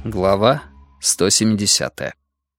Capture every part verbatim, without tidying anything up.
Глава сто семидесятая.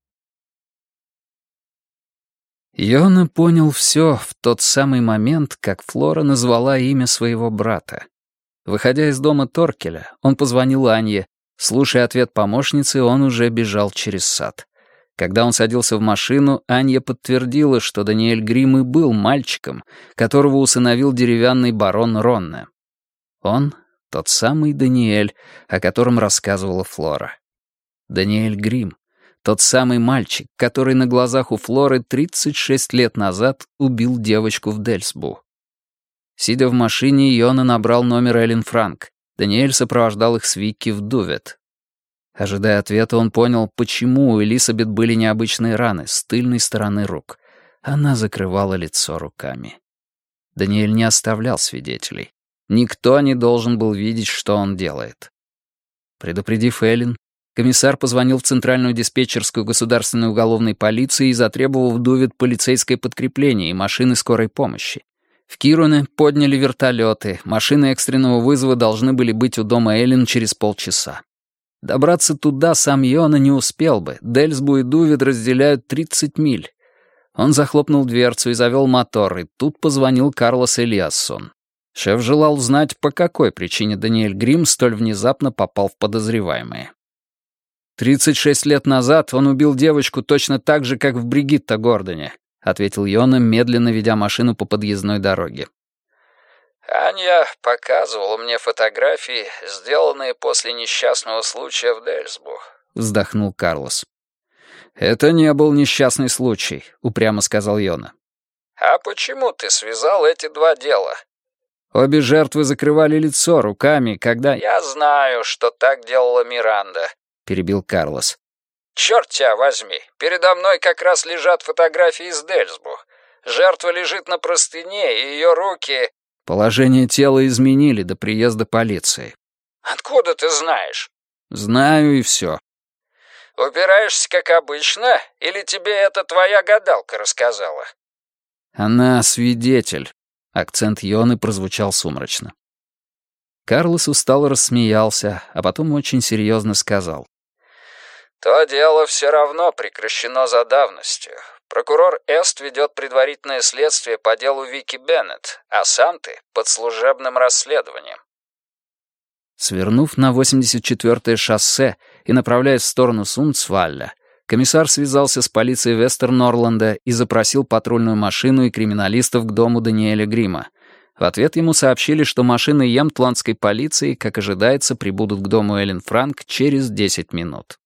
Йона понял все в тот самый момент, как Флора назвала имя своего брата. Выходя из дома Торкеля, он позвонил Анье. Слушая ответ помощницы, он уже бежал через сад. Когда он садился в машину, Анья подтвердила, что Даниэль Грим и был мальчиком, которого усыновил деревянный барон Ронне. Он — тот самый Даниэль, о котором рассказывала Флора. Даниэль Грим, тот самый мальчик, который на глазах у Флоры тридцать шесть лет назад убил девочку в Дельсбу. Сидя в машине, Йона набрал номер Эллен Франк. Даниэль сопровождал их с Вики в Дувет. Ожидая ответа, он понял, почему у Элисабет были необычные раны с тыльной стороны рук. Она закрывала лицо руками. Даниэль не оставлял свидетелей. Никто не должен был видеть, что он делает. Предупредив Эллен, комиссар позвонил в Центральную диспетчерскую государственной уголовной полиции и затребовал в Дувет полицейское подкрепление и машины скорой помощи. В Кируне подняли вертолеты, машины экстренного вызова должны были быть у дома Эллен через полчаса. Добраться туда сам Йона не успел бы, Дельсбу и Дувет разделяют тридцать миль. Он захлопнул дверцу и завел мотор, и тут позвонил Карлос Элиассон. Шеф желал знать, по какой причине Даниэль Грим столь внезапно попал в подозреваемые. «Тридцать шесть лет назад он убил девочку точно так же, как в Бригитта Гордоне», — ответил Йона, медленно ведя машину по подъездной дороге. «Аня показывала мне фотографии, сделанные после несчастного случая в Дельсбу», — вздохнул Карлос. «Это не был несчастный случай», — упрямо сказал Йона. «А почему ты связал эти два дела?» «Обе жертвы закрывали лицо руками, когда...» «Я знаю, что так делала Миранда», — перебил Карлос. «Черт тебя возьми, передо мной как раз лежат фотографии из Дельсбу. Жертва лежит на простыне, и ее руки...» «Положение тела изменили до приезда полиции». «Откуда ты знаешь?» «Знаю, и все». «Упираешься, как обычно, или тебе это твоя гадалка рассказала?» «Она свидетель». Акцент Йоны прозвучал сумрачно. Карлос устало рассмеялся, а потом очень серьезно сказал. «То дело все равно прекращено за давностью. Прокурор Эст ведет предварительное следствие по делу Вики Беннет, а сам ты под служебным расследованием». Свернув на восемьдесят четвёртое шоссе и направляясь в сторону Сундсвалля, комиссар связался с полицией Вестернорленда и запросил патрульную машину и криминалистов к дому Даниэля Грима. В ответ ему сообщили, что машины Ямтландской полиции, как ожидается, прибудут к дому Эллен Франк через десять минут.